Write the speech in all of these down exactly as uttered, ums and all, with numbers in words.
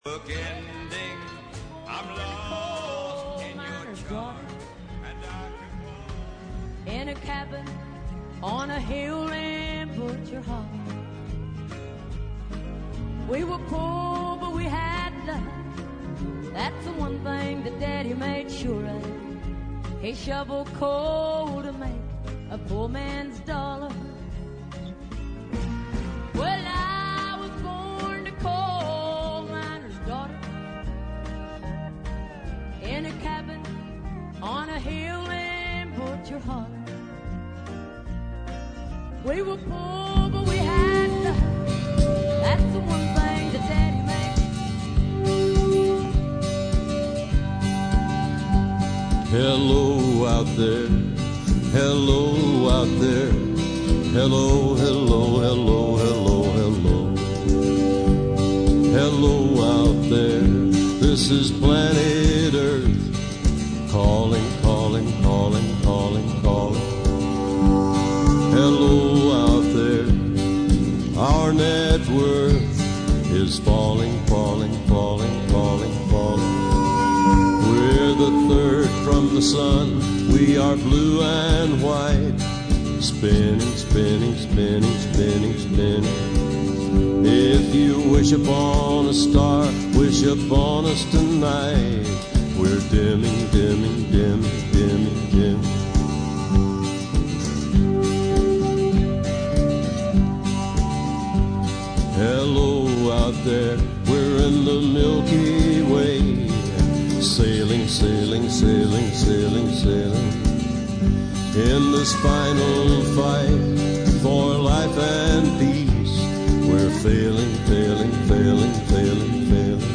Book ending, I'm lost in your charm, and I can walk in a cabin on a hill in Butcher Hollow. We were poor, but we had love. That's the one thing that Daddy made sure of. He shoveled coal to make a poor man's dollar. Well, I was born to coal miner's daughter in a cabin on a hill in Butcher Hollow. We were poor, but we had love. That's the one thing that Daddy made. Hello out there, hello out there, hello, hello, hello, hello, hello. Hello out there, this is planet Earth, calling, calling, calling, calling, calling. Hello out there, our net worth is falling, falling, falling, falling, falling. We're the third from the sun, we are blue and white, spinning, spinning, spinning, spinning, spinning. If you wish upon a star, wish upon us tonight. We're dimming, dimming, dimming, dimming, dimming. Hello out there, we're in the Milky Way, sailing, sailing, sailing, sailing, sailing. In this final fight for life and peace, we're failing, failing, failing, failing, failing.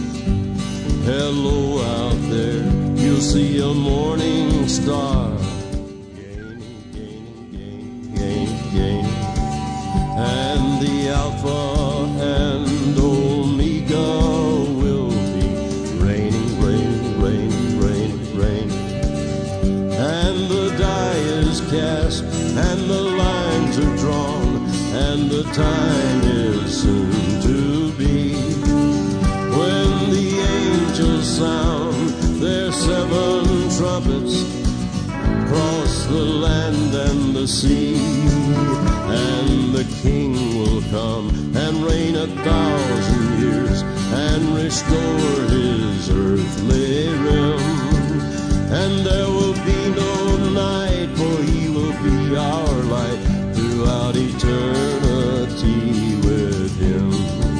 Hello out there, you'll see a morning star, gaining, gaining, gaining, gaining, gaining. And the Alpha and Omega will be raining, raining, raining, raining, raining. And the die is cast, and the lines are drawn, and the time is soon to be when the angels sound their seven trumpets across the land and the sea, and the King will come and reign a thousand years and restore his earthly realm. And there will be no night, for he will be our light throughout eternity with him.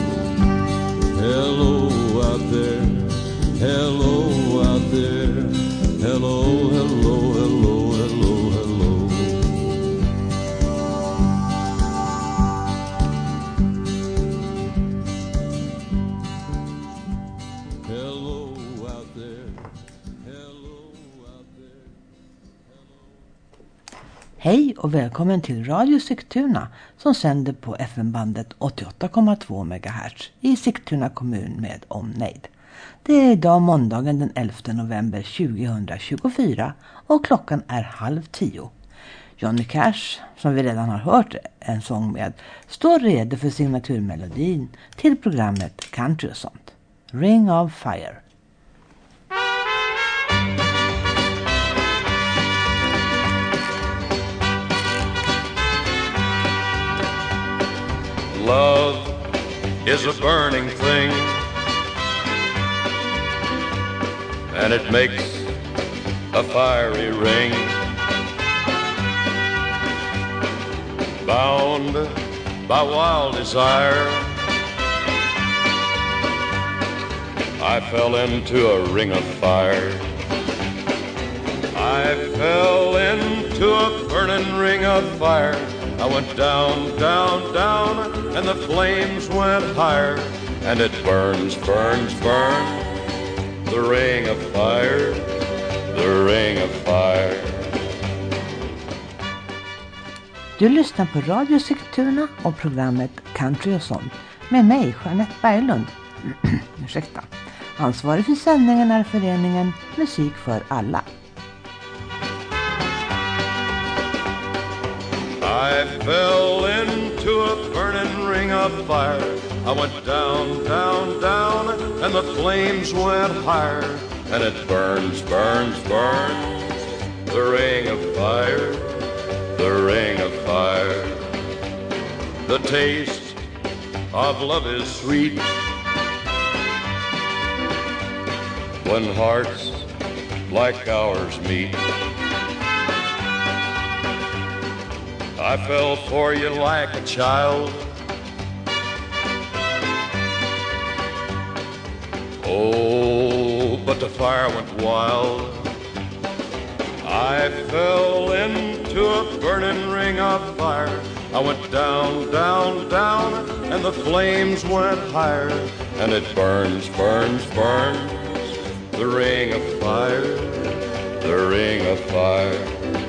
Hello out there, hello out there, hello, hello, hello, hello, hello. Hello out there, hello out there, hello. Hej och välkommen till Radio Sigtuna som sänder på F M-bandet åttioåtta komma två megahertz i Sigtuna kommun med omnejd. Det är idag måndagen den elfte november tjugohundratjugofyra och klockan är halv tio. Johnny Cash, som vi redan har hört en sång med, står redo för signaturmelodin till programmet Country och sånt. Ring of Fire. Love is a burning thing, and it makes a fiery ring. Bound by wild desire, I fell into a ring of fire. I fell into a burning ring of fire. I went down, down, down, and the flames went higher, and it burns, burns, burns, the ring of fire, the ring of fire. Du lyssnar på Radio Sigtuna och programmet Country och sånt med mig, Jeanette Berglund. Ursäkta. Ansvarig för sändningen är föreningen Musik för alla. I fell into a burning ring of fire. I went down, down, down, and the flames went higher, and it burns, burns, burns, the ring of fire, the ring of fire. The taste of love is sweet when hearts like ours meet. I fell for you like a child. Oh, but the fire went wild. I fell into a burning ring of fire. I went down, down, down, and the flames went higher, and it burns, burns, burns, the ring of fire, the ring of fire.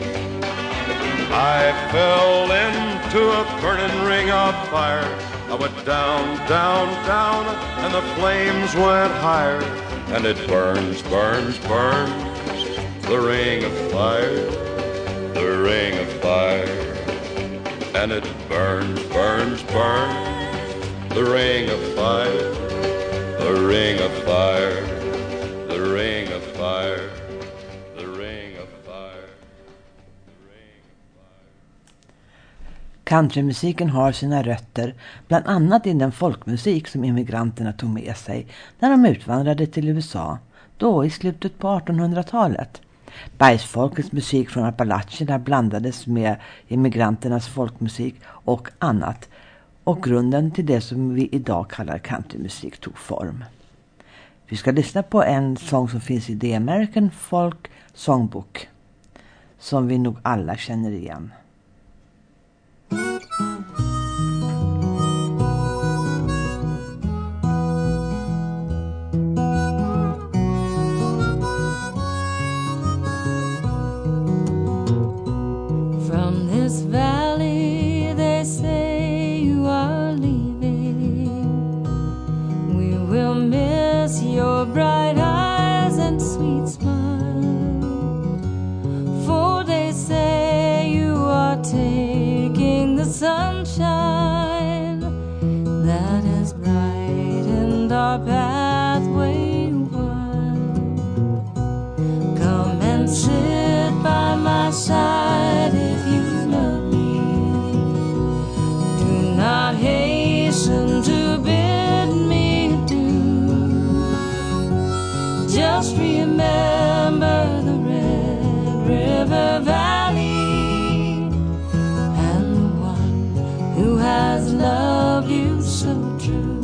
I fell into a burning ring of fire. I went down, down, down, and the flames went higher, and it burns, burns, burns, the ring of fire, the ring of fire. And it burns, burns, burns, the ring of fire, the ring of fire, the ring of fire, the ring of fire, the ring of fire. Countrymusiken har sina rötter bland annat i den folkmusik som immigranterna tog med sig när de utvandrade till U S A, då i slutet på artonhundratalet. Bergsfolkets musik från Appalachierna blandades med immigranternas folkmusik och annat, och grunden till det som vi idag kallar countrymusik tog form. Vi ska lyssna på en sång som finns i The American Folk Songbook, som vi nog alla känner igen. This valley, they say you are leaving. We will miss your bright eyes and sweet smile, for they say you are taking the sunshine that has brightened our pathway wide. Come and sit by my side if you not hasten to bid me adieu. Just remember the Red River Valley and the one who has loved you so true.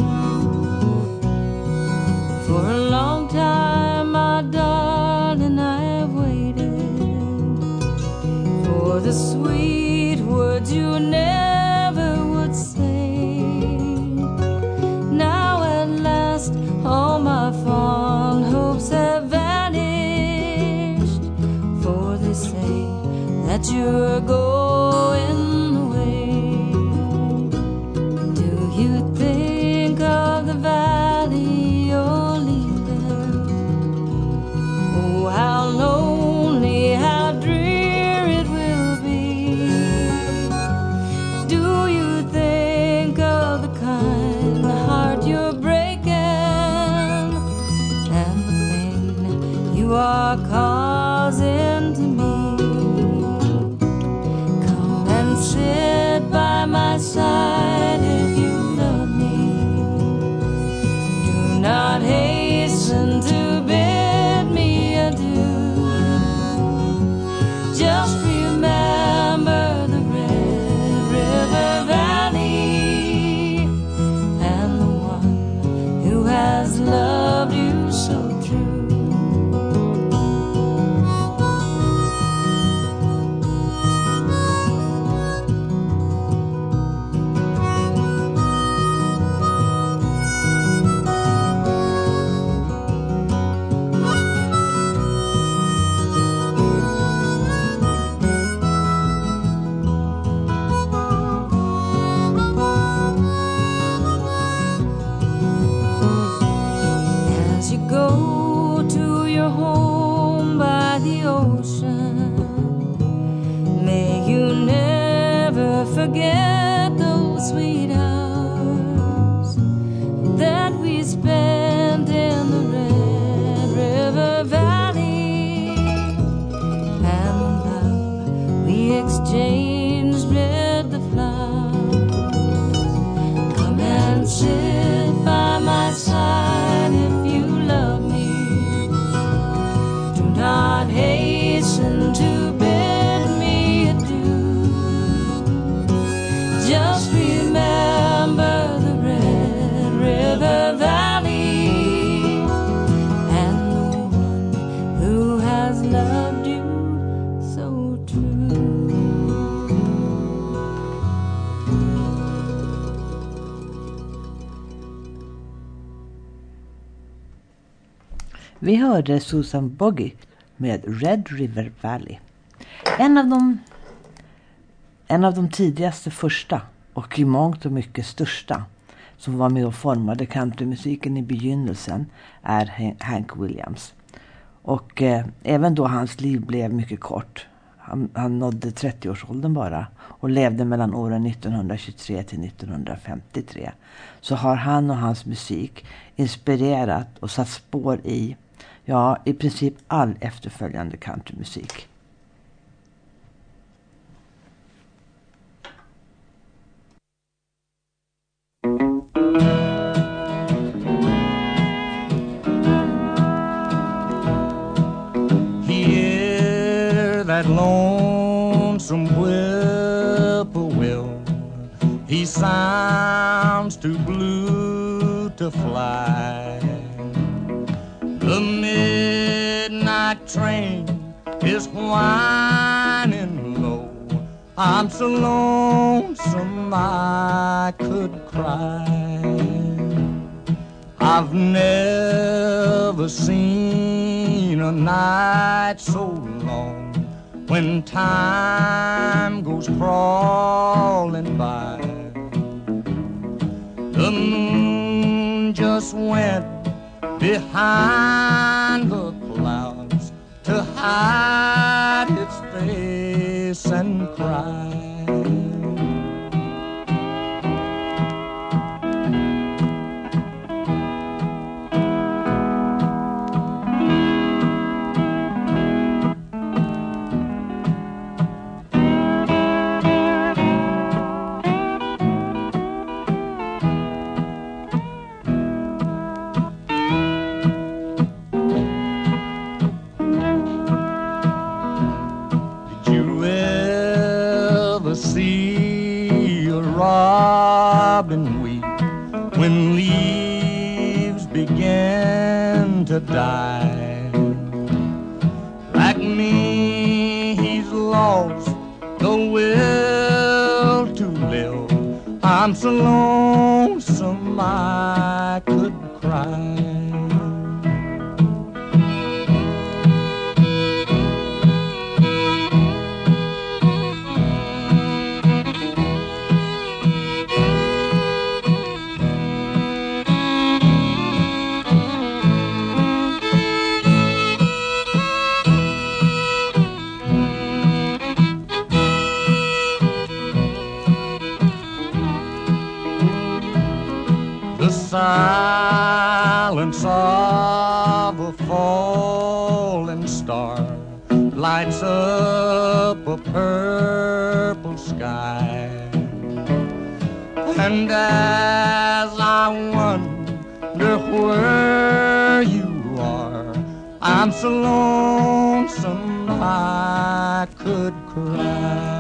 For a long time, my darling, I have waited for the sweet words you never all my fond hopes have vanished, for they say that you're going away. Do you think of the valley you're leaving? Oh, how lonely, how drear it will be. Do you think of the kind heart you're breaking, you are causing to me? Come and sit by my side if you love me. Do not hasten to bid me adieu. Just remember the Red River Valley and the one who has loved you so true. Go to your home by the ocean, may you never forget those sweet hours Vi hörde Susan Boggy med Red River Valley. En av de, en av de tidigaste första och i mångt och mycket största som var med och formade countrymusiken i begynnelsen är Hank Williams. Och eh, även då hans liv blev mycket kort. Han, han nådde trettioårsåldern bara och levde mellan åren nittonhundratjugotre till nittonhundrafemtiotre. Så har han och hans musik inspirerat och satt spår i, ja, i princip all efterföljande countrymusik. Hear that lonesome whippoorwill, he sounds too blue to fly. The midnight train is whining low, I'm so lonesome I could cry. I've never seen a night so long when time goes crawling by. The moon just went behind the clouds to hide its face and cry. Robin weep when leaves begin to die. Like me, he's lost the will to live. I'm so lonesome I could cry. The silence of a falling star lights up a purple sky. And as I wonder where you are, I'm so lonesome I could cry.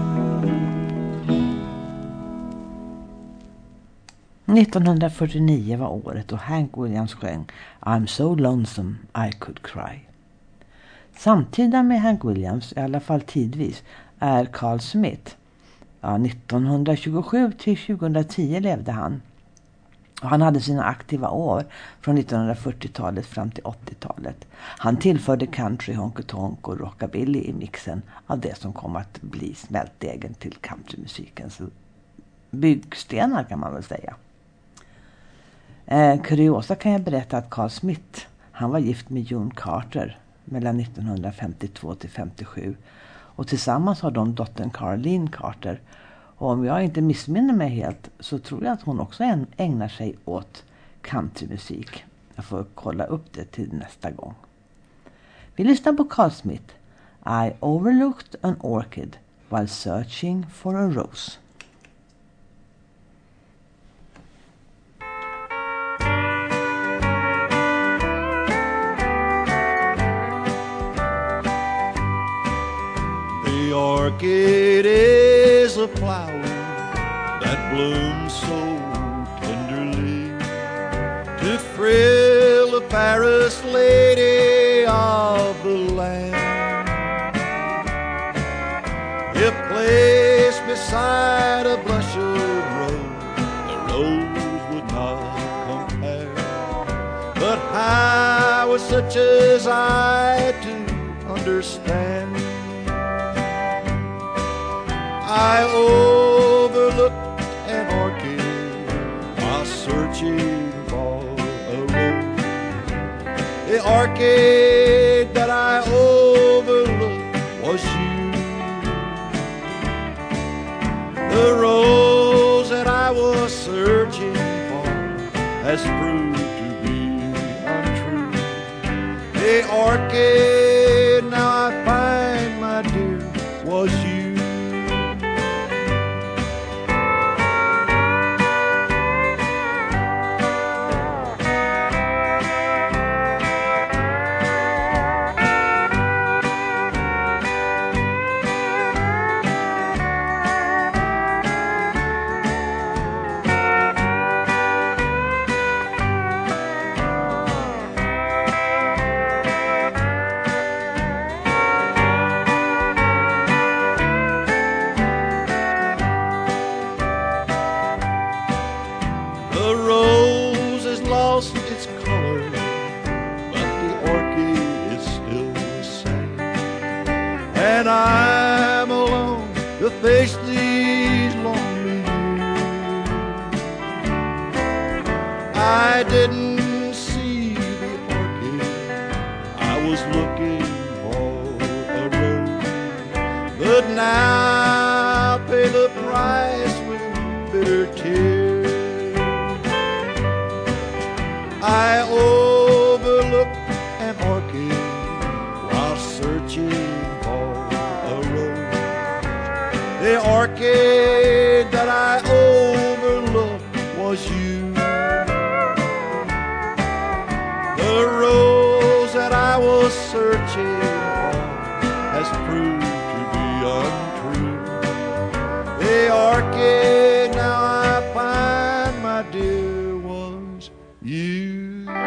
nittonhundrafyrtionio var året och Hank Williams sjöng I'm so lonesome I could cry. Samtida med Hank Williams, i alla fall tidvis, är Carl Smith. Ja, nittonhundratjugosju till tjugohundratio levde han. Och han hade sina aktiva år från nittonhundrafyrtiotalet fram till åttiotalet. Han tillförde country, honky-tonk och rockabilly i mixen av det som kom att bli smältdegen till countrymusikens byggstenar, kan man väl säga. Eh, kuriosa kan jag berätta att Carl Smith, han var gift med June Carter mellan nittonhundrafemtiotvå till femtiosju. Och tillsammans har de dottern Caroline Carter. Och om jag inte missminner mig helt så tror jag att hon också ägnar sig åt countrymusik. Jag får kolla upp det till nästa gång. Vi lyssnar på Carl Smith. I overlooked an orchid while searching for a rose. The orchid is a flower that blooms so tenderly to thrill the fairest lady of the land. If placed beside a blushing rose, the rose would not compare. But how I was such as I to understand. I overlooked an orchid while searching for a rose. The orchid that I overlooked was you. The rose that I was searching for has proved to be untrue. The orchid now I find, my dear, was you. And I'm alone to face these lonely years. I didn't see the orchid, I was looking for a rose. But now I pay the price with bitter tears. I overlooked an orchid while searching. The orchid that I overlooked was you. The rose that I was searching for has proved to be untrue. The orchid now I find, my dear, was you.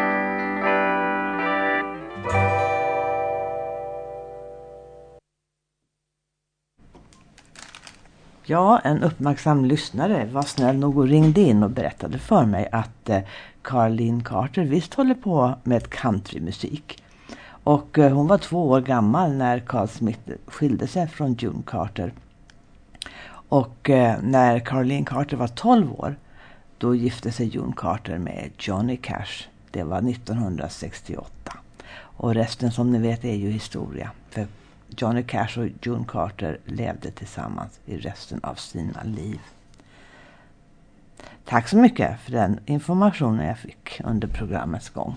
Ja, en uppmärksam lyssnare var snäll nog och ringde in och berättade för mig att eh, Carleen Carter visst håller på med countrymusik. Och eh, hon var två år gammal när Carl Smith skilde sig från June Carter. Och eh, när Carleen Carter var tolv år, då gifte sig June Carter med Johnny Cash. Det var nittonhundrasextioåtta. Och resten, som ni vet, är ju historia. För Johnny Cash och June Carter levde tillsammans i resten av sina liv. Tack så mycket för den informationen jag fick under programmets gång.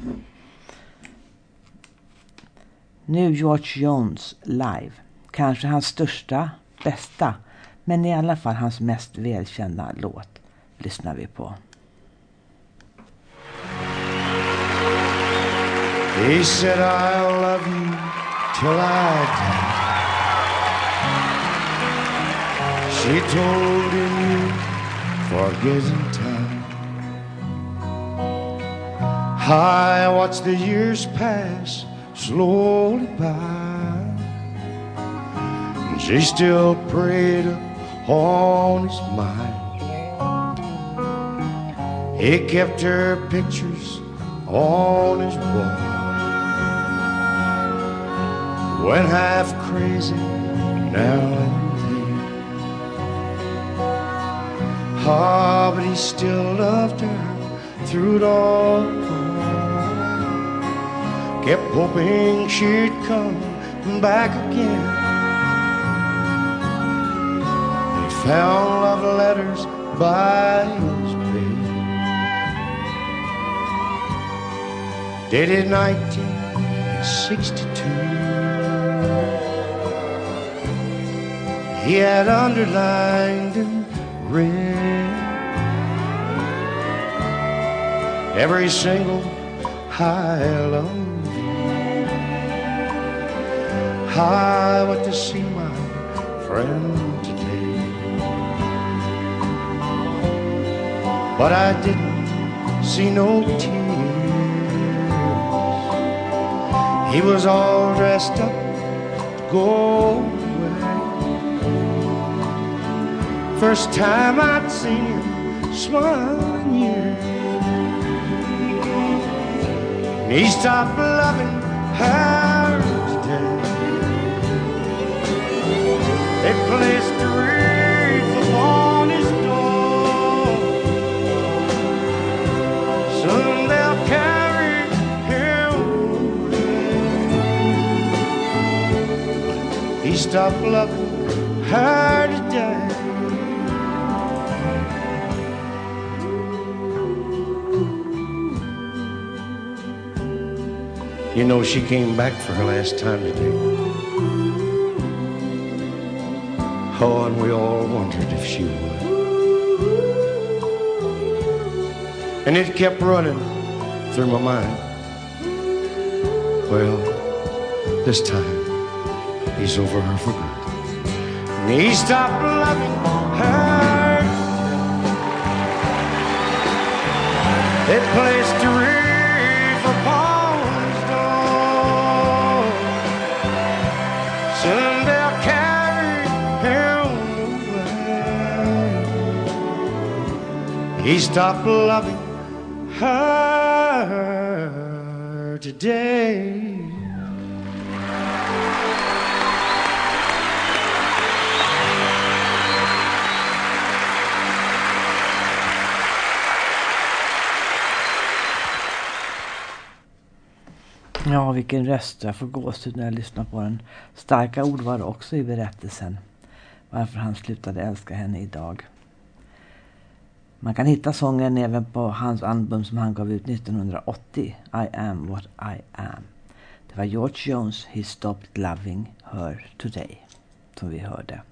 Nu George Jones live. Kanske hans största, bästa, men i alla fall hans mest välkända låt lyssnar vi på. He said I'll love you till I die. She told him you forgetting time. I watched the years pass slowly by, and she still preyed on his mind. He kept her pictures on his wall, went half crazy now and then. Ah, but he still loved her through it all. Kept hoping she'd come back again. He found love letters by his bed, dated nineteen sixty-two. He had underlined and read every single I love you. I went to see my friend today, but I didn't see no tears. He was all dressed up to go away. First time I'd seen him smile in years. He stopped loving her today. They placed a wreath upon his door. Soon they'll carry him away. He stopped loving her today. You know, she came back for her last time today. Oh, and we all wondered if she would. And it kept running through my mind. Well, this time, he's over her for good. And he stopped loving her. They placed a wreath upon his door. Soon they'll carry him away. He stopped loving her today. Ja, vilken röst. Jag får gåshud när jag lyssnar på den. Starka ord var det också i berättelsen. Varför han slutade älska henne idag. Man kan hitta sången även på hans album som han gav ut nittonhundraåttio. I am what I am. Det var George Jones, He Stopped Loving Her Today. Som vi hörde.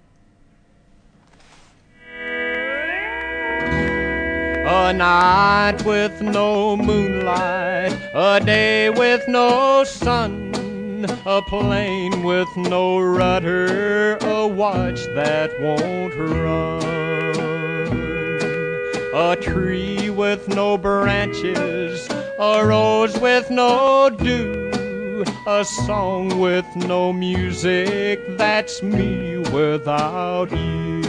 A night with no moonlight, a day with no sun, a plane with no rudder, a watch that won't run, a tree with no branches, a rose with no dew, a song with no music, that's me without you.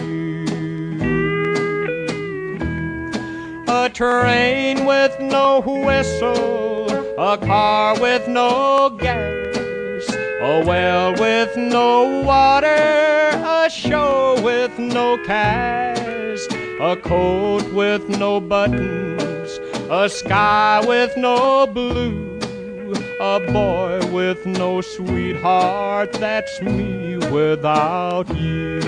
A train with no whistle, a car with no gas, a well with no water, a show with no cast, a coat with no buttons, a sky with no blue, a boy with no sweetheart, that's me without you.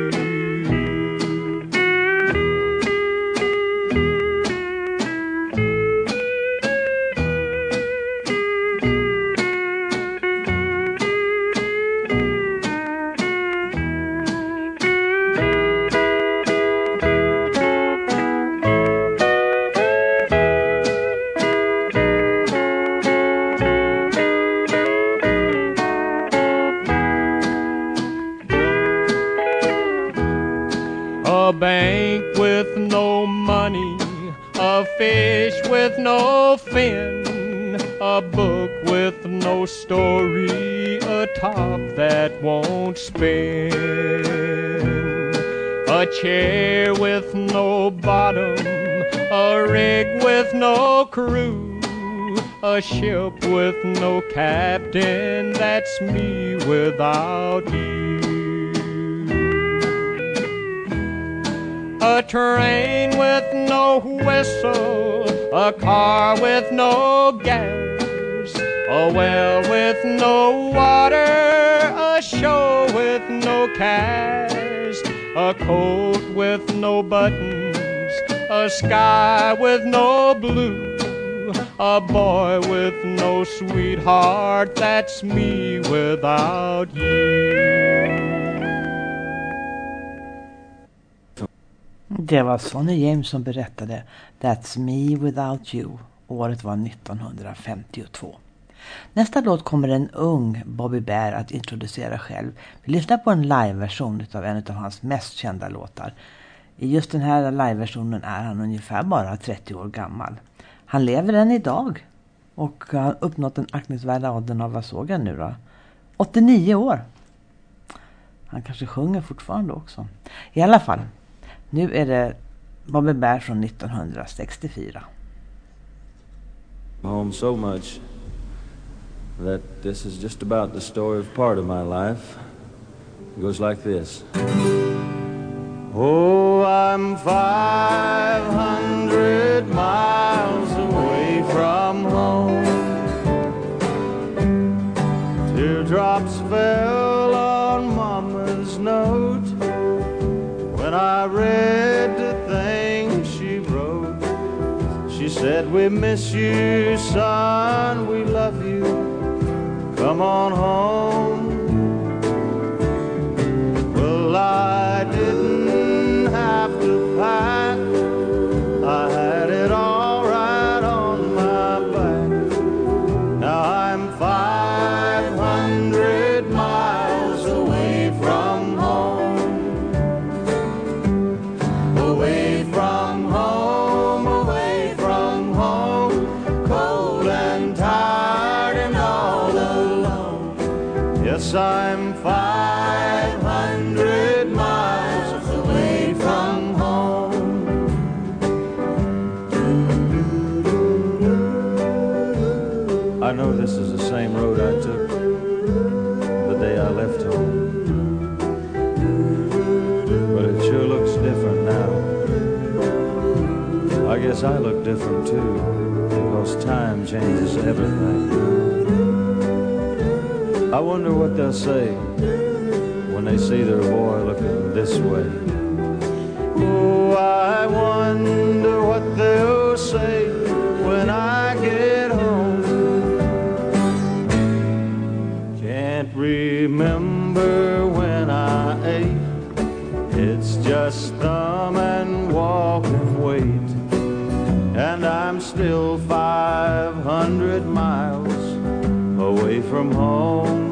A bank with no money, a fish with no fin, a book with no story, a top that won't spin, a chair with no bottom, a rig with no crew, a ship with no captain, that's me without you. A train with no whistle, a car with no gas, a well with no water, a show with no cast, a coat with no buttons, a sky with no blue, a boy with no sweetheart, that's me without you. Det var Sonny James som berättade That's Me Without You. Året var nittonhundrafemtiotvå. Nästa låt kommer en ung Bobby Bear att introducera själv. Vi lyssnar på en liveversion av en av hans mest kända låtar. I just den här liveversionen är han ungefär bara trettio år gammal. Han lever än idag och har uppnått den aktningsvärda åldern av, vad såg jag nu då? åttionio år. Han kanske sjunger fortfarande också. I alla fall. Nu är det Bobby Bear från nittonhundrasextiofyra. Home so much that this is just about the story of part of my life. It goes like this. Oh, I'm five hundred miles away from home. Teardrops fell on Mama's note when I read the things she wrote. She said, we miss you, son, we love you, come on home. Well, I didn't have to pack, I had it all right on my back. Now I'm five hundred miles away from home. Away from home, away from home, cold and tired and all alone. Yes, I'm five hundred miles away from home. I know this is the same road I took the day I left home, but it sure looks different now. I guess I look different too, because time changes everything. I wonder what they'll say when they see their boy looking this way. Oh, I wonder what they'll say when I get home. Can't remember when I ate, it's just thumb and walk and wait. And I'm still five hundred miles away from home.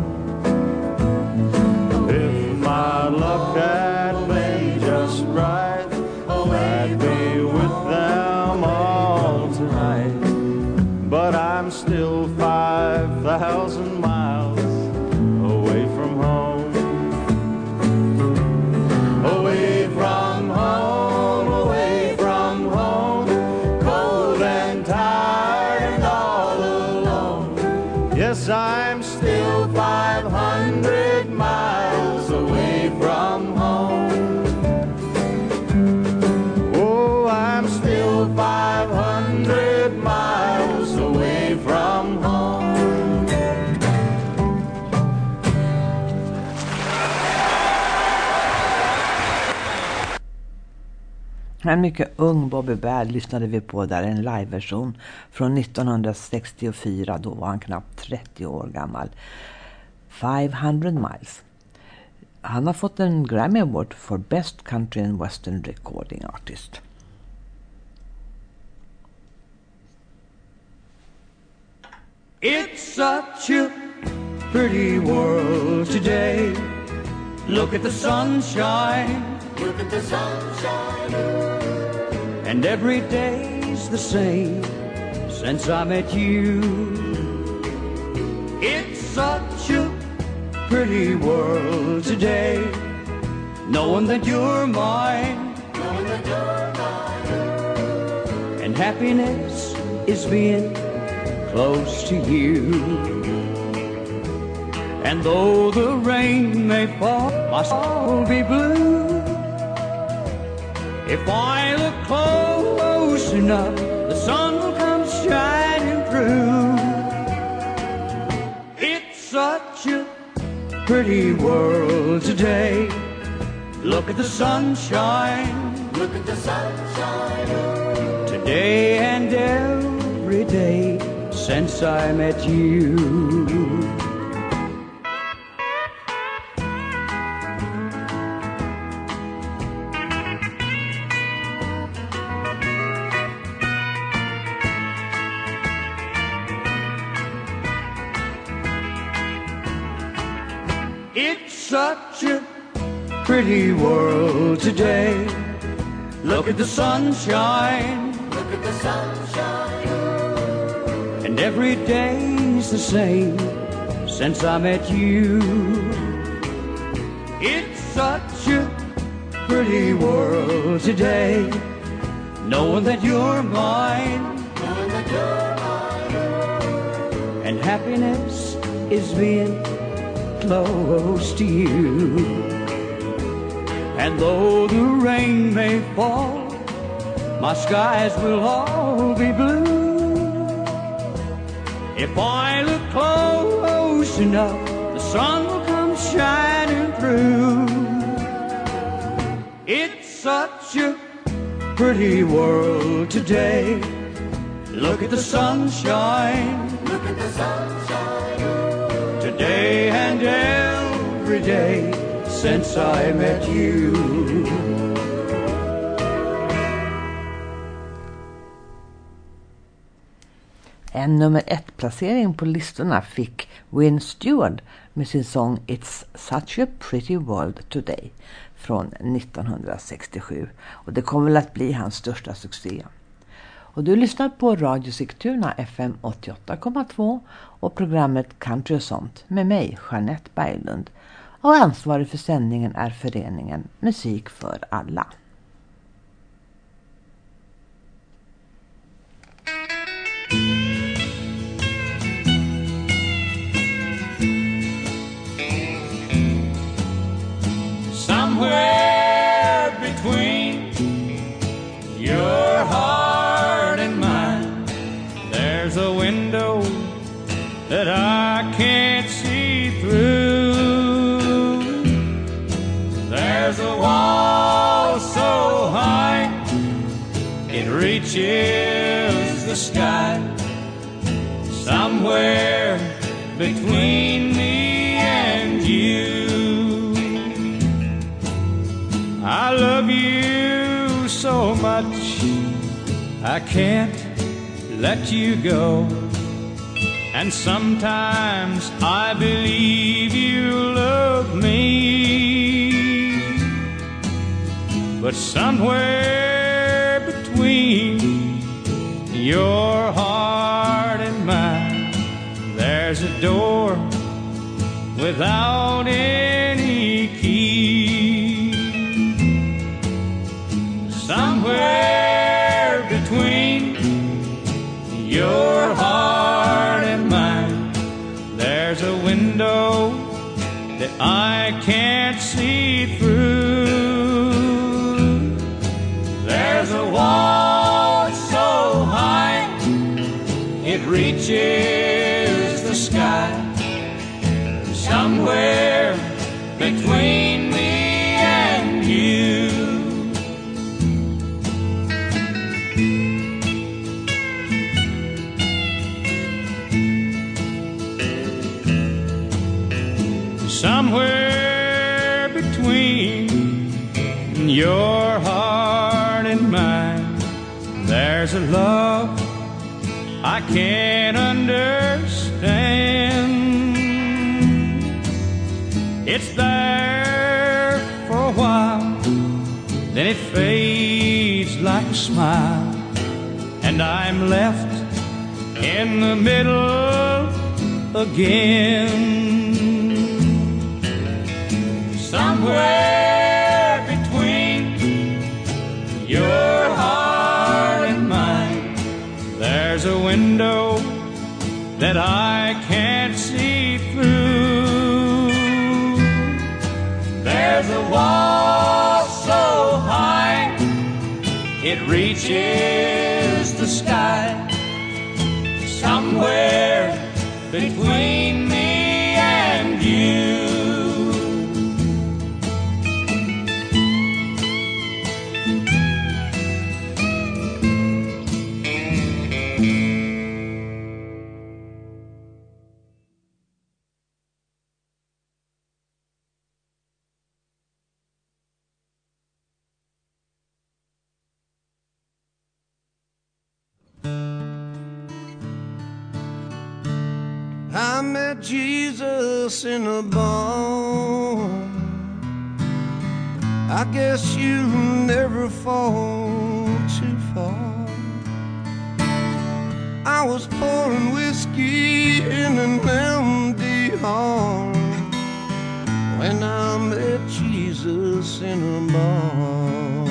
If my luck had been just right, I'd be with them all tonight. But I'm still five thousand miles away from home. Away from home, away from home, cold and tired and all alone. Yes, I'm still five hundred miles away from home. Oh, I'm still five hundred miles away from home. En mycket ung Bobby Baird lyssnade vi på där, en liveversion från nittonhundrasextiofyra. Då var han knappt trettio år gammal. five hundred miles. Han har fått en Grammy Award för Best Country and Western Recording Artist. It's such a pretty world today. Look at the sunshine. Look at the sunshine. And every day's the same since I met you. It's such a pretty world today, knowing that you're mine. Knowing that you're mine. And happiness is being close to you. And though the rain may fall, my soul will be blue. If I look close enough, the sun will come shining through. It's such a pretty world today. Look at the sunshine. Look at the sunshine. Today and every day since I met you. It's such a pretty world today. Look at the sunshine. Look at the sunshine. And every day's the same since I met you. It's such a pretty world today, knowing that you're mine. Knowing that you're mine. and happiness is being close to you. And though the rain may fall, my skies will all be blue. If I look close enough, the sun will come shining through. It's such a pretty world today. Look at the sunshine. Look at the sunshine. Today and every day since I met you. En nummer ett placering på listorna fick Wynne Stewart med sin sång It's Such a Pretty World Today från nittonhundrasextiosju. Och det kommer väl att bli hans största succé. Och du lyssnar på Radio Sigtuna F M åttioåtta komma två och programmet Country och sånt med mig, Jeanette Berglund. Och ansvarig för sändningen är föreningen Musik för alla. Somewhere between your heart and mine, there's a window that I can't see through. There's a wall so high it reaches the sky. Somewhere between me and you, I love you so much I can't let you go. And sometimes I believe you love me, but somewhere between your heart and mine, there's a door without any key. Somewhere between your heart and mine, there's a window that I can't see through. There's a wall so high it reaches the sky. Somewhere between me and you. Somewhere between your heart and mine, there's a love I can't understand. It's there for a while, then it fades like a smile, and I'm left in the middle again. Somewhere between your heart and mine, there's a window that I can't see through. There's a wall so high it reaches the sky. Somewhere between me and you. I met Jesus in a bar. I guess you never fall too far. I was pouring whiskey in an empty heart when I met Jesus in a bar.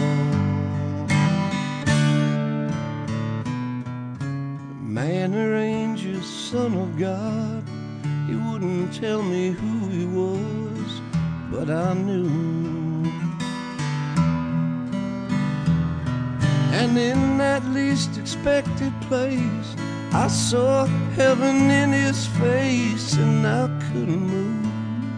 Man, there ain't just Son of God. He wouldn't tell me who he was, but I knew. And in that least expected place, I saw heaven in his face, and I couldn't move.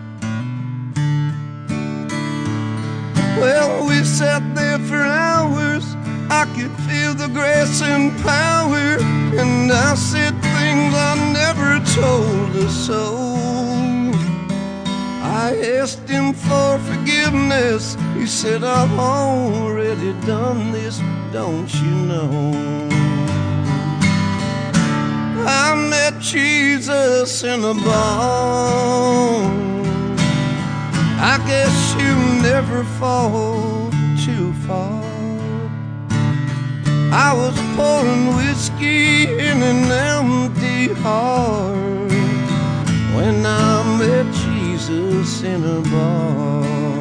Well, we sat there for hours. I could feel the grace and power, and I said things I never told a soul. I asked him for forgiveness. He said, I've already done this, don't you know? I met Jesus in a bar. I guess you never fall too far. I was pouring whiskey in an empty heart when I met Jesus in a bar.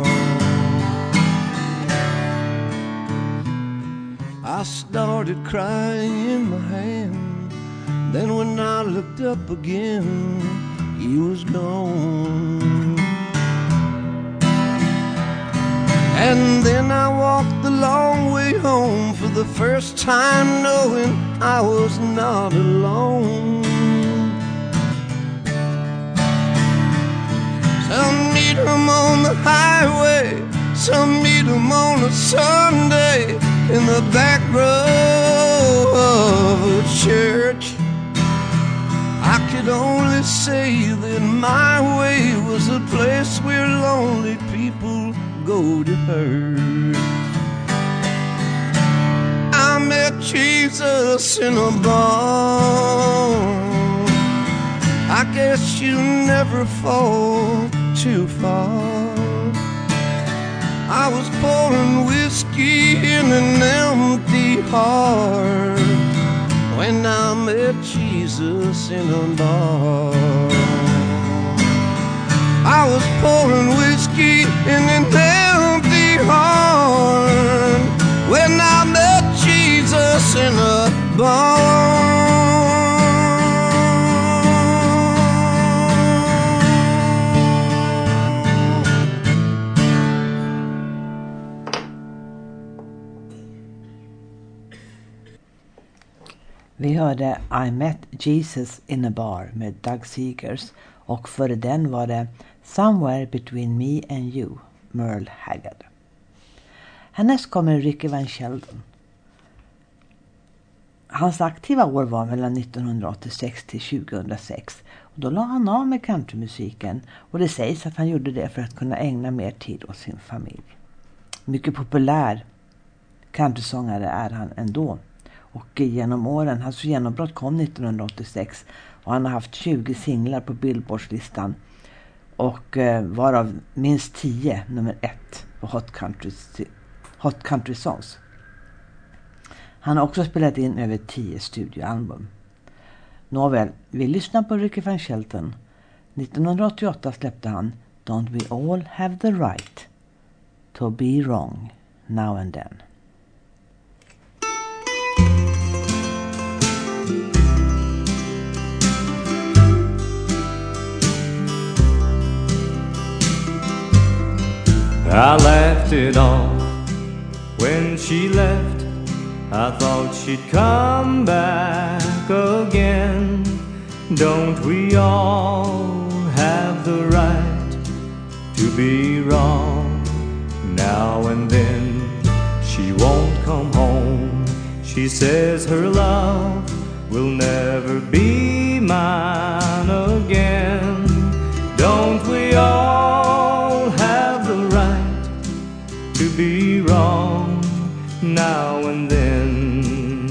I started crying in my hand. Then when I looked up again, he was gone. And then I walked the long way home for the first time, knowing I was not alone. Some meet him on the highway, some meet him on a Sunday in the back row of a church. I could only say that my way was a place where lonely people go to hurt. I met Jesus in a bar. I guess you never fall too far. I was pouring whiskey in an empty heart when I met Jesus in a bar. I was pouring whiskey in an empty heart when I met Jesus in a bar. Vi hörde I Met Jesus in a Bar med Doug Seegers, och före den var det Somewhere Between Me and You, Merle Haggard. Härnäst kommer Ricky Van Shelton. Hans aktiva år var mellan nittonhundraåttiosex till tjugohundrasex, och då la han av med countrymusiken, och det sägs att han gjorde det för att kunna ägna mer tid åt sin familj. Mycket populär countrysångare är han ändå. Och genom åren, hans genombrott kom nittonhundraåttiosex, och han har haft tjugo singlar på Billboardslistan, och eh, varav minst tio nummer ett på Hot Country, Hot Country Songs. Han har också spelat in över tio studioalbum. Nåväl, vi lyssnar på Ricky Van Shelton. nittonhundraåttioåtta släppte han Don't We All Have the Right to Be Wrong Now and Then. I laughed it off when she left. I thought she'd come back again. Don't we all have the right to be wrong now and then? She won't come home. She says her love will never be mine again. Don't we all have the right to be wrong now and then?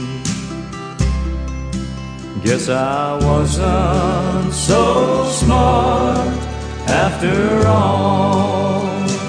Guess I wasn't so smart after all.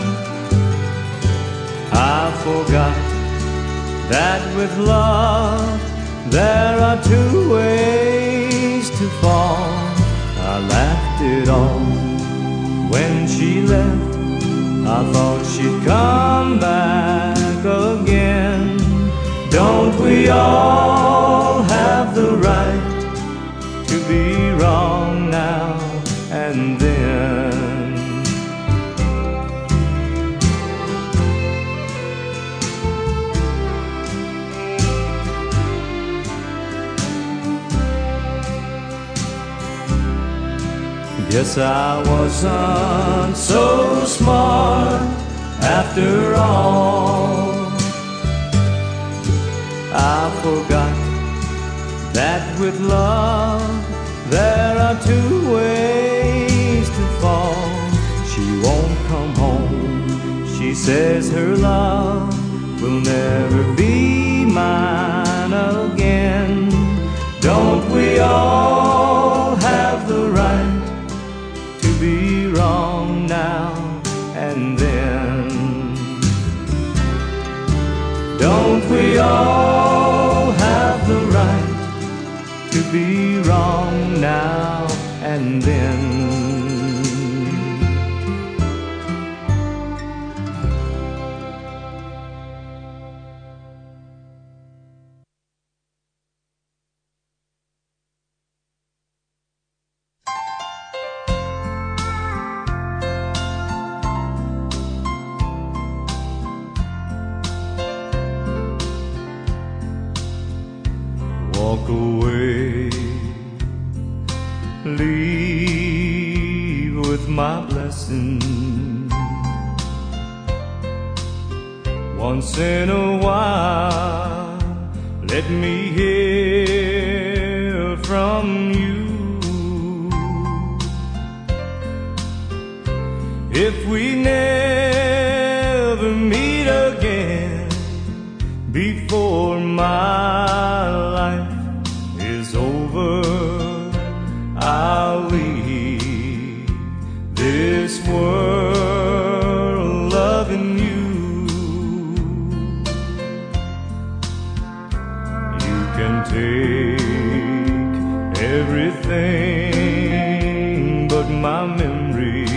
I forgot that with love there are two ways to fall. I laughed it off when she left. I thought she'd come back again. Don't we all have the right to be wrong Guess I wasn't so smart after all. I forgot that with love there are two ways to fall. She won't come home. She says her love will never be mine again. Don't we all have the right to be wrong now and then? Don't we all have the right to be wrong now and then? Walk away, leave with my blessing. Once in a while, let me hear from you. If we never meet again before my life is over, I'll leave this world loving you. You can take everything but my memories,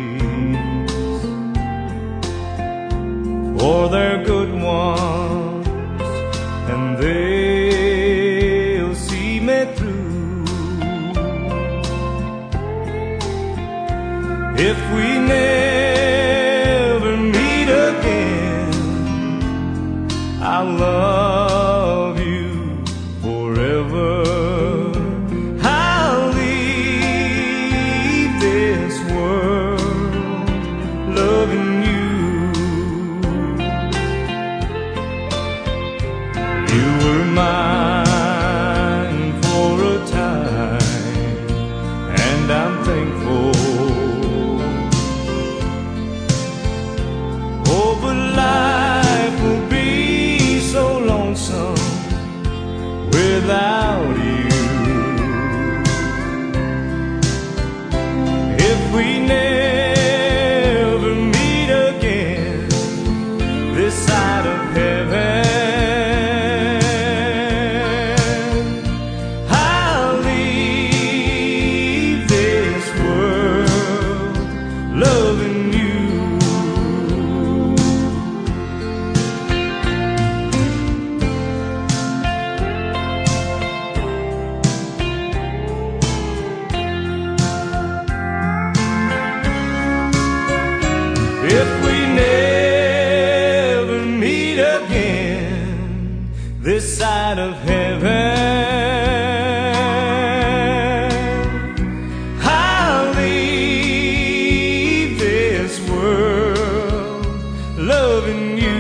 for they're good ones and they'll see me through. If we never meet again, I'll love you forever. I'll leave this world loving you. You were mine for a time, and I'm thankful. Oh, but life will be so lonesome without you. If we never meet again this side of heaven, I'll leave this world loving you. If we never meet again this side of heaven, I'll leave this world loving you.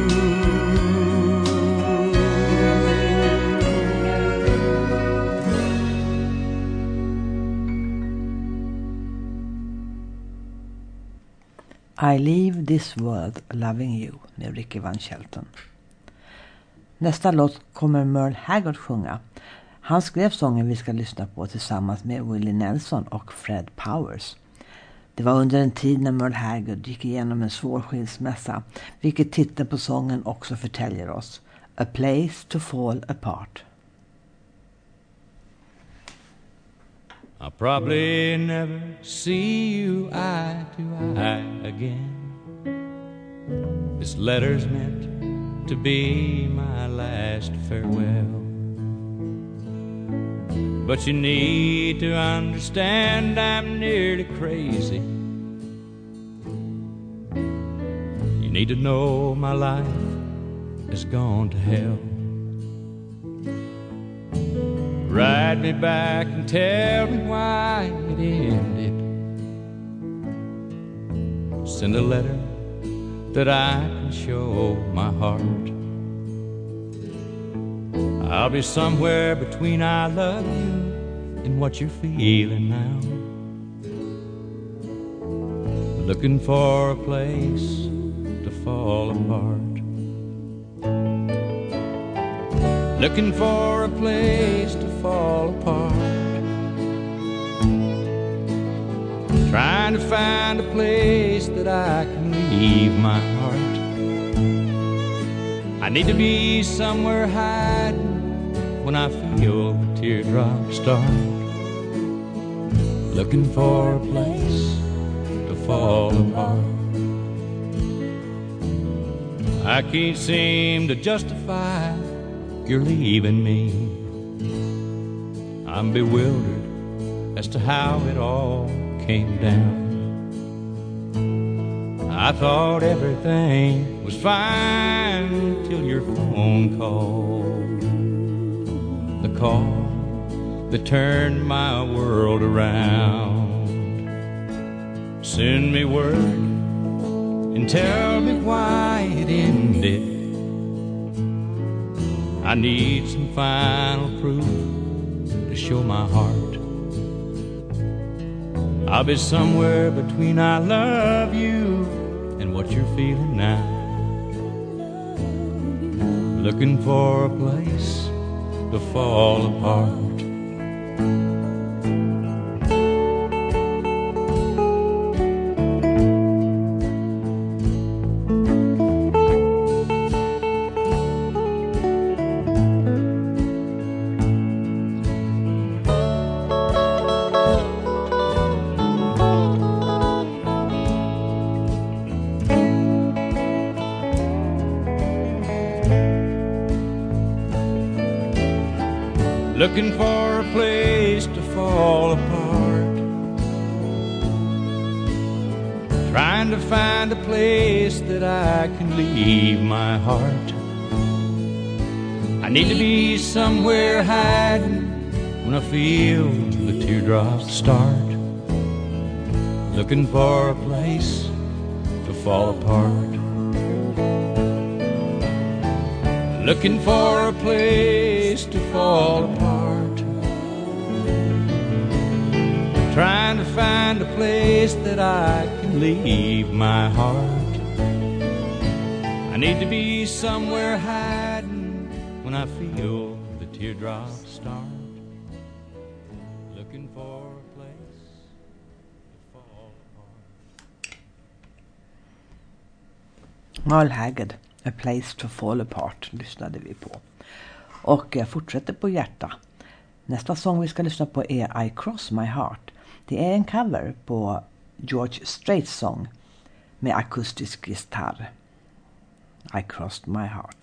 I Leave This World Loving You med Ricky Van Shelton. Nästa låt kommer Merle Haggard sjunga. Han skrev sången vi ska lyssna på tillsammans med Willie Nelson och Fred Powers. Det var under en tid när Merle Haggard gick igenom en svår skilsmässa, vilket titeln på sången också förtäljer oss. A Place to Fall Apart. I'll probably never see you eye to eye again. This letter's meant to be my last farewell. But you need to understand I'm nearly crazy. You need to know my life has gone to hell. Write me back and tell me why it ended. send a letter that I can show my heart. I'll be somewhere between I love you and what you're feeling now, looking for a place to fall apart, looking for a place to fall apart, trying to find a place that I can leave my heart. I need to be somewhere hiding when I feel the teardrops start, looking for a place to fall apart. I can't seem to justify you're leaving me. I'm bewildered as to how it all came down. I thought everything was fine till your phone called, the call that turned my world around. Send me word and tell me why it ended. I need some final proof to show my heart. I'll be somewhere between I love you and what you're feeling now, looking for a place to fall apart. Looking for a place to fall apart, trying to find a place that I can leave my heart. I need to be somewhere hiding when I feel the teardrops start, looking for a place to fall apart, looking for a place to fall apart, trying to find a place that I can leave my heart. I need to be somewhere hiding when I feel the teardrops start, looking for a place to fall apart. Merle Haggard, A Place to Fall Apart, lyssnade vi på. Och jag fortsätter på hjärta. Nästa sång vi ska lyssna på är I Cross My Heart. Det är en cover på George Straits sång med akustisk gitarr. I Crossed My Heart.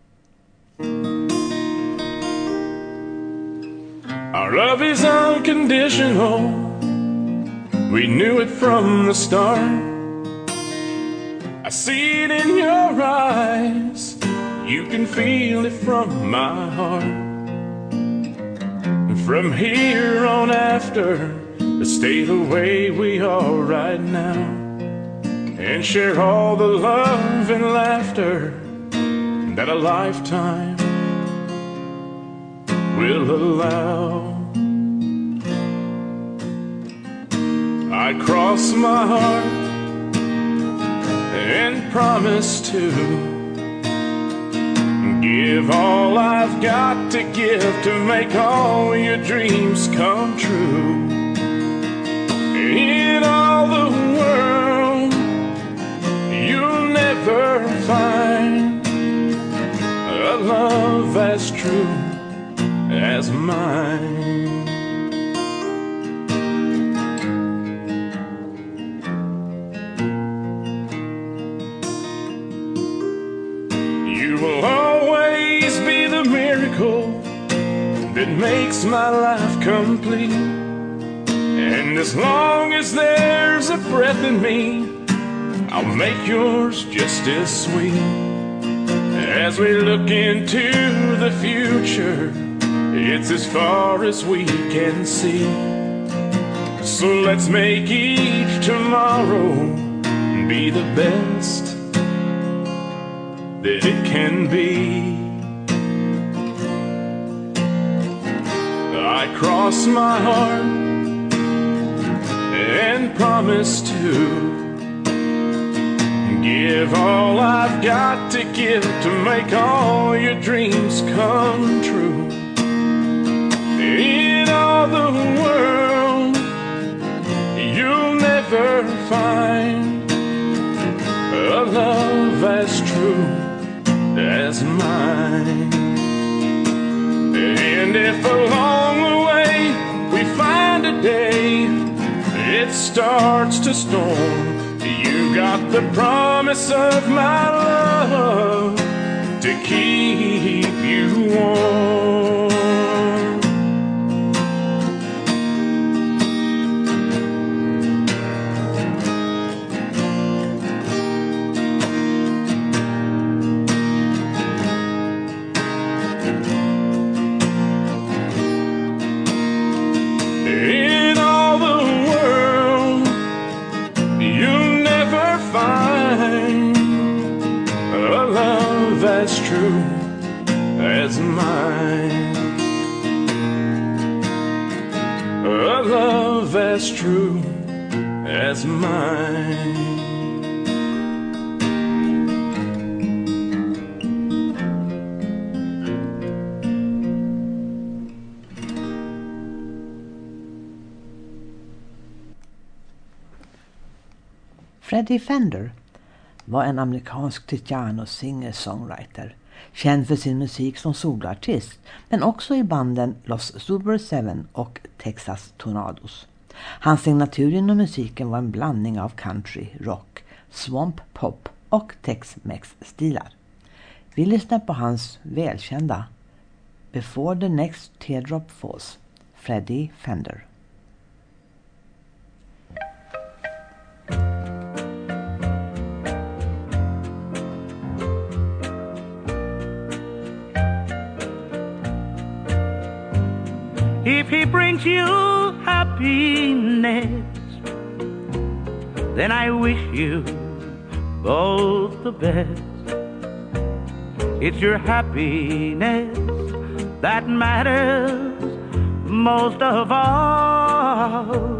Our love is unconditional. We knew it from the start. I see it in your eyes. You can feel it from my heart. From here on after, let's stay the way we are right now, and share all the love and laughter that a lifetime will allow. I cross my heart and promise to give all I've got to give to make all your dreams come true. In all the world, you'll never find a love as true as mine. You will always be the miracle that makes my life complete. And as long as there's a breath in me, I'll make yours just as sweet. As we look into the future, it's as far as we can see. So let's make each tomorrow be the best that it can be. I cross my heart and promise to give all I've got to give to make all your dreams come true. In all the world, you'll never find a love as true as mine. And if along the way we find a day it starts to storm, you got the promise of my love to keep you warm. In all the world, you'll never find a love as true as mine. A love as true as mine. Freddie Fender var en amerikansk piano singer-songwriter, känd för sin musik som soloartist, men också i banden Los Super Seven och Texas Tornadoes. Hans signatur inom musiken var en blandning av country, rock, swamp pop och Tex-Mex-stilar. Vi lyssnar på hans välkända Before the Next Teardrop Falls, Freddie Fender. If he brings you happiness, then I wish you both the best. It's your happiness that matters most of all.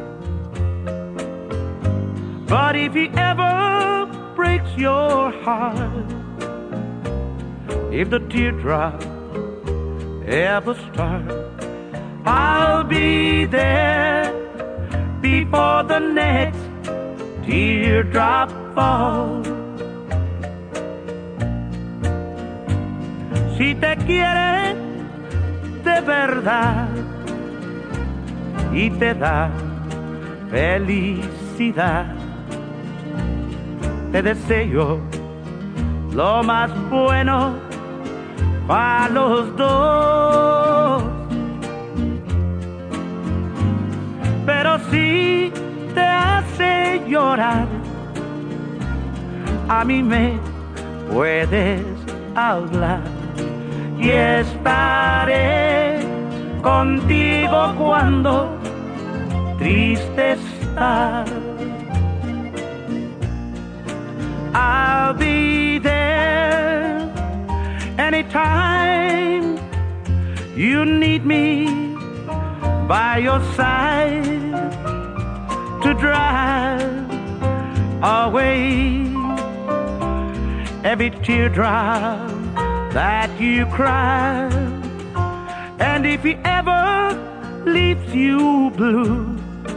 But if he ever breaks your heart, if the teardrop ever starts, I'll be there before the next teardrop falls. Si te quiere de verdad y te da felicidad, te deseo lo más bueno para los dos. Pero si te hace llorar, a mí me puedes hablar y estaré contigo cuando triste estás. I'll be there anytime you need me, by your side to drive away every teardrop that you cry. And if he ever leaves you blue,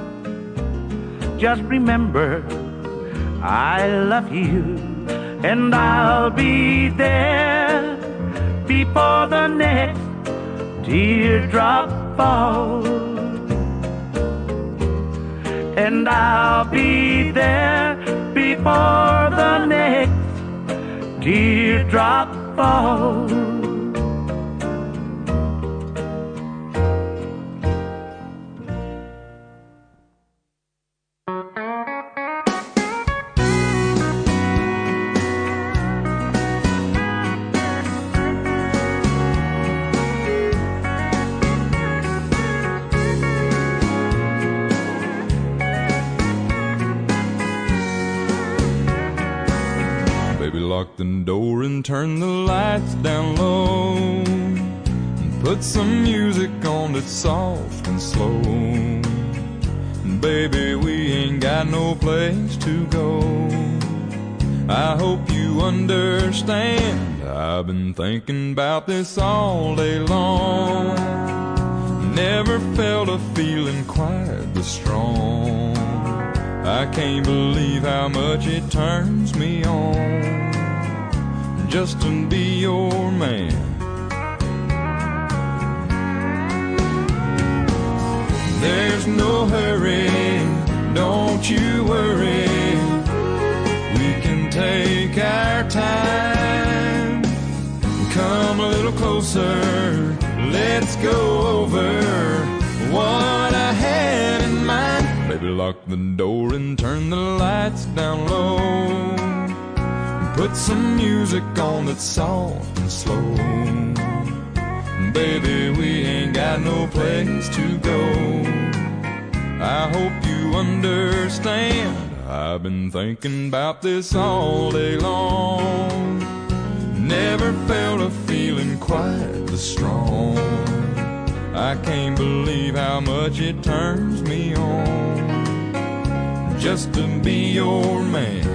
just remember I love you, and I'll be there before the next teardrop falls. And I'll be there before the next teardrop falls. lock the door and turn the lights down low, and put some music on that's soft and slow. And baby, we ain't got no place to go. I hope you understand, I've been thinking about this all day long. Never felt a feeling quite this strong. I can't believe how much it turns me on just to be your man. There's no hurry, don't you worry. We can take our time. Come a little closer, let's go over what I had in mind. Baby, lock the door and turn the lights down low, and put some music on that's soft and slow. Baby, we ain't got no place to go. I hope you understand, I've been thinking about this all day long. Never felt a feeling quite this strong. I can't believe how much it turns me on just to be your man.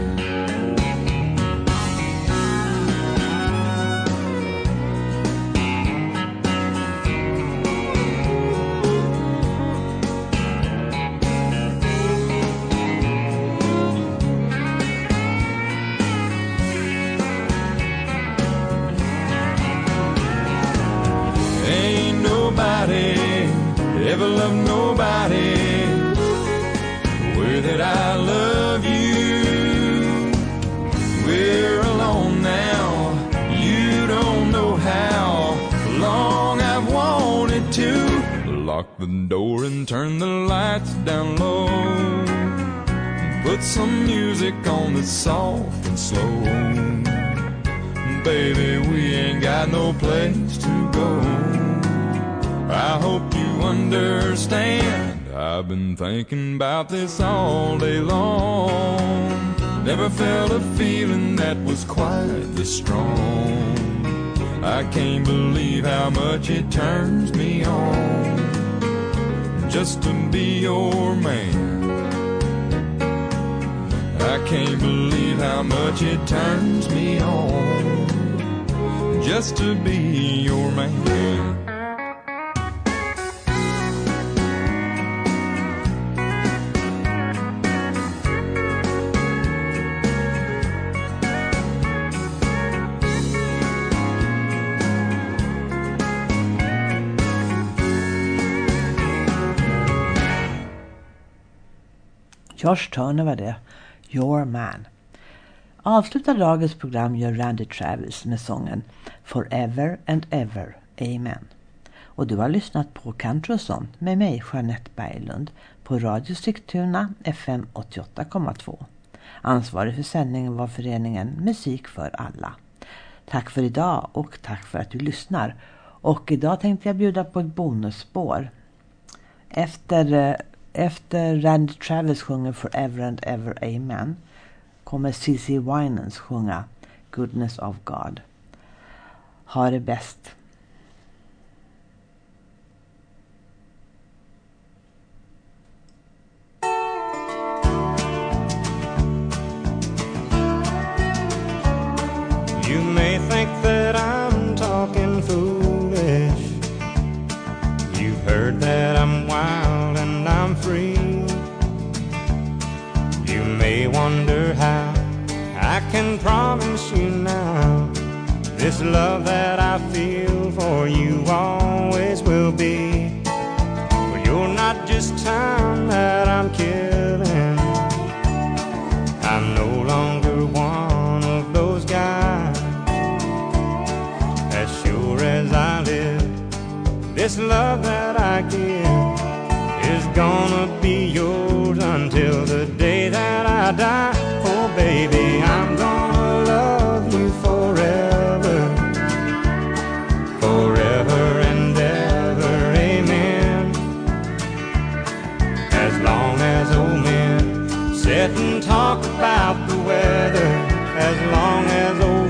Ever love nobody the way that I love you. We're alone now, you don't know how long I've wanted to. Lock the door and turn the lights down low, and put some music on that's soft and slow. Baby, we ain't got no place to go. I hope you understand, I've been thinking about this all day long. Never felt a feeling that was quite this strong. I can't believe how much it turns me on just to be your man. I can't believe how much it turns me on just to be your man. Josh Turner var det, Your Man. Avslutar dagens program gör Randy Travis med sången Forever and Ever, Amen. Och du har lyssnat på Country och sånt med mig, Jeanette Berglund, på Radio Sigtuna F M åttioåtta komma två. Ansvarig för sändningen var föreningen Musik för alla. Tack för idag och tack för att du lyssnar. Och idag tänkte jag bjuda på ett bonusspår. Efter... Efter Randy Travis sjunger Forever and Ever Amen kommer C C Winans sjunga Goodness of God. Ha det bäst. You may think that I'm talking foolish. You've heard that I'm wild and I'm free. You may wonder how I can promise you now this love that I feel for you always will be. But you're not just time that I'm killing. I'm no longer one of those guys. As sure as I live, this love that I give is gonna be yours until the day that I die. Oh baby, I'm gonna love you forever, forever and ever, amen. As long as old men sit and talk about the weather, as long as old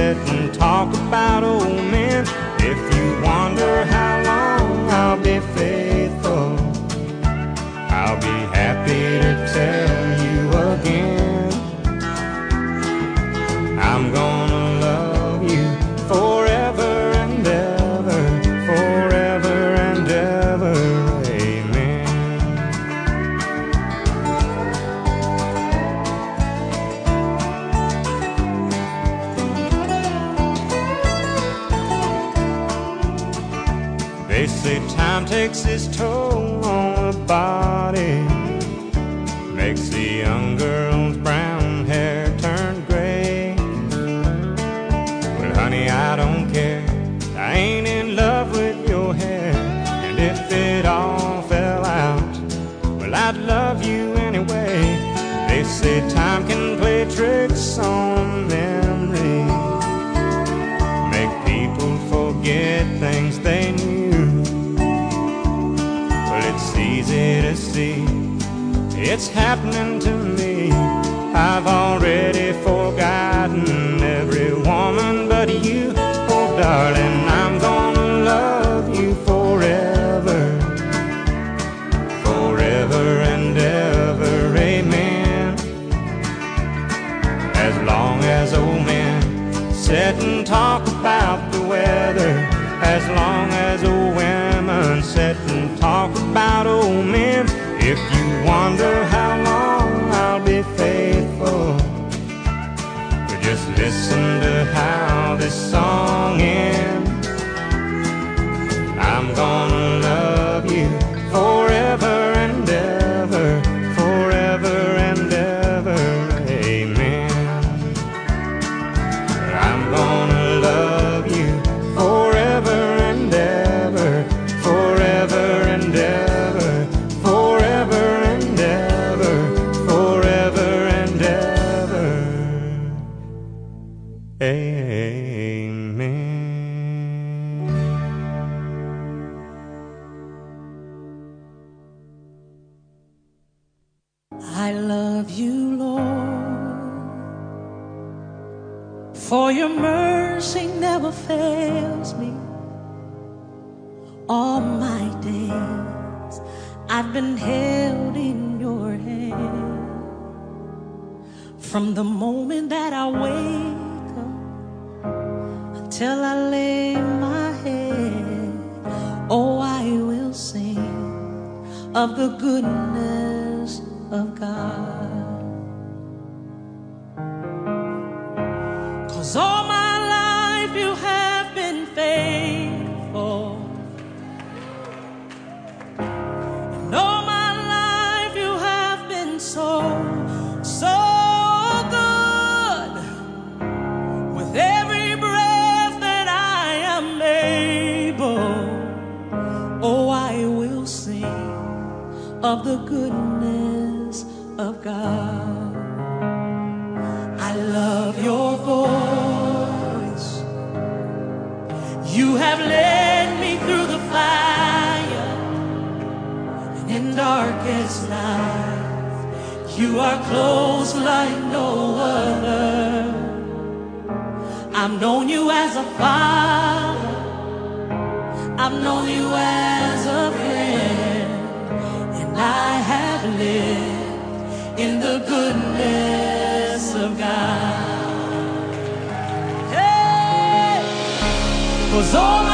sit and talk about old men. If you wonder how long I'll be faithful, I'll be happy to tell you again. I'm gonna love you forever and ever, forever and ever, amen. They say time takes its toll on the body, makes the young girl's brown hair turn gray. Well, honey, I don't care, I ain't in love with your hair. And if it all fell out, well, I'd love you anyway. They say time can play tricks on memory, make people forget things they knew. Well, it's easy to see, it's happening to me. I've already forgotten every woman but you. Oh, darling, I'm gonna love you forever, forever and ever, amen. As long as old men sit and talk about the weather, as long as old women sit and talk about old men. If you wonder how long I'll be faithful, well, just listen to how this song ends. I'm gonna love you forever and ever, forever and ever, amen. I'm gonna love you forever and ever, forever and ever, forever and ever, forever and ever, amen. I love you, Lord, for your mercy never fails me. All my days I've been held in your hand. From the moment that I wake up until I lay my head, oh, I will sing of the goodness of God. 'Cause all my life you have been faithful, and all my life you have been so, so good. With every breath that I am able, oh, I will sing of the goodness of God. I love your voice. You have led me through the fire, and in darkest night, you are close like no other. I've known you as a father, I've known you as a friend, and I have lived in the goodness of God. Hey! 'Cause all